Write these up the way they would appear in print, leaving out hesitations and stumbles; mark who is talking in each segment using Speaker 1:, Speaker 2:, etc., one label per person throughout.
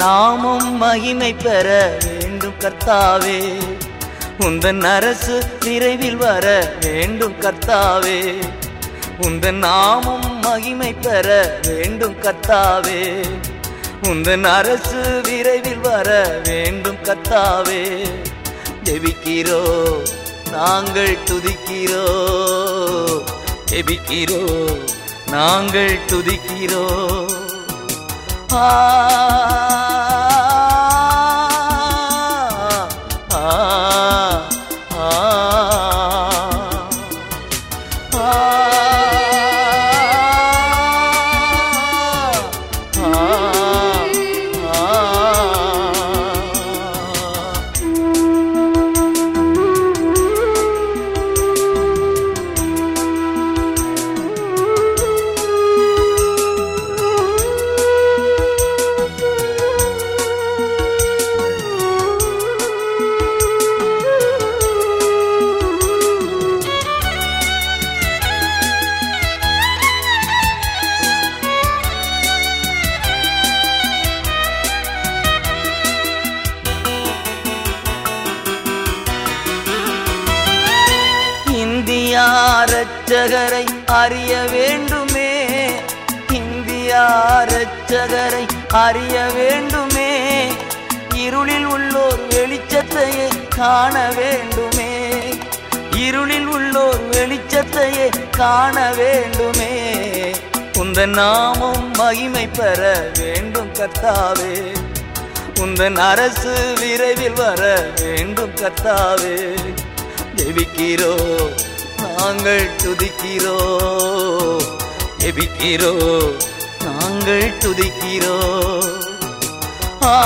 Speaker 1: நாமம் மகிமை பெற வேண்டும் கர்த்தாவே. உந்தன் அரசு விரைவில் வர வேண்டும் கர்த்தாவே. உந்தன் நாமம் மகிமை பெற வேண்டும் கர்த்தாவே. உந்தன் அரசு விரைவில் வர வேண்டும் கர்த்தாவே. ஜெபிக்கிறோ நாங்கள் துதிக்கிறோ, ஜெபிக்கிறோ நாங்கள் துதிக்கிறோ. ஆ இந்தியா இரட்சகரை அறிய வேண்டுமே, இந்தியா இரட்சகரை அறிய வேண்டுமே. இருளில் உள்ளோர் வெளிச்சத்தையே காண வேண்டுமே, இருளில் உள்ளோர் வெளிச்சத்தையே காண வேண்டுமே. உந்தன் நாமம் மகிமை பெற வேண்டும் கர்த்தாவே. உந்தன் அரசு விரைவில் வர வேண்டும் கர்த்தாவே. ஜெபிக்கிறோ நாங்கள் துதிக்கிறோ, ஜெபிக்கிறோ நாங்கள் துதிக்கிறோ. ஆ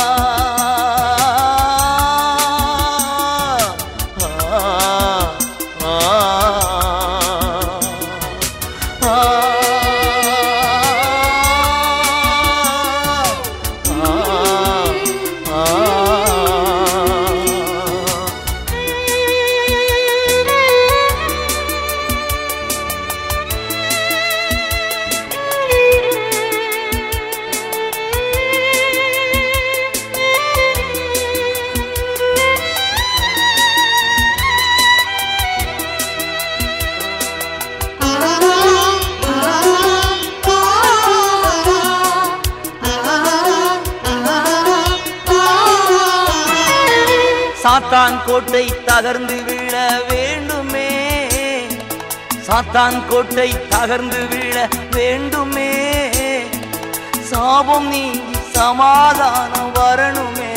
Speaker 1: சாத்தான் கோட்டை தகர்ந்து விழ வேண்டுமே, சாத்தான் கோட்டை தகர்ந்து விழ வேண்டுமே. சாபம் நீங்கி சமாதானம் வரணுமே,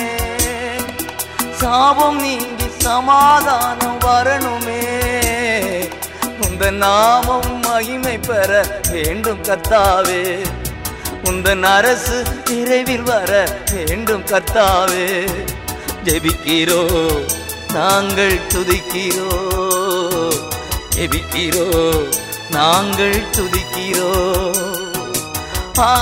Speaker 1: சாபம் நீங்கி சமாதானம் வரணுமே. உந்தன் நாமம் மகிமை பெற வேண்டும் கர்த்தாவே. உந்தன் அரசு விரைவில் வர வேண்டும் கர்த்தாவே. ஜெபிக்கிறோ நாங்கள் துதிக்கிறோ, ஜெபிக்கிறோ நாங்கள் துதிக்கிறோ. ஆ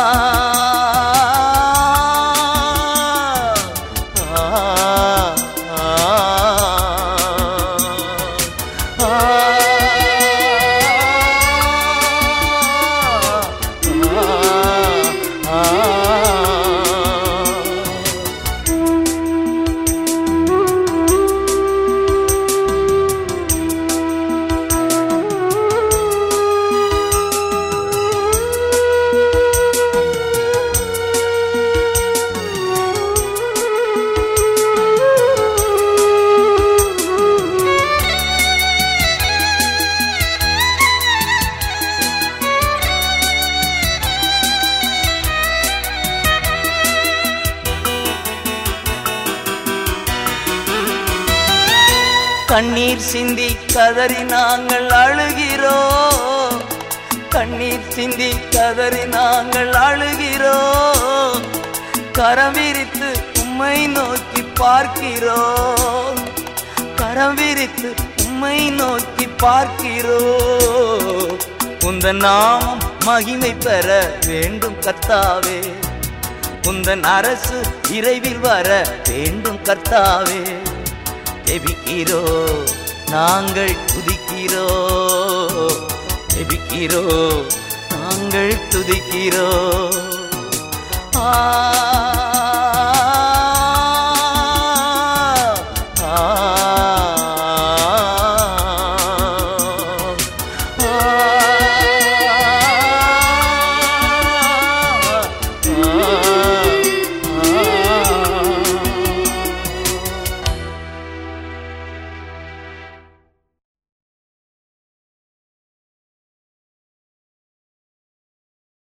Speaker 1: கண்ணீர் சிந்தி கதறி நாங்கள் அழுகிறோம், கண்ணீர் சிந்தி கதறி நாங்கள் அழுகிறோம். கரம் விரித்து உம்மை நோக்கி பார்க்கிறோம், கரம் விரித்து உம்மை நோக்கி பார்க்கிறோம். உந்தன் நாமம் மகிமை பெற வேண்டும் கர்த்தாவே. உந்தன் அரசு விரைவில் வர வேண்டும் கர்த்தாவே. ஜெபிக்கிறோ நாங்கள் துதிக்கிறோ, ஜெபிக்கிறோ நாங்கள் துதிக்கிறோ. ஆ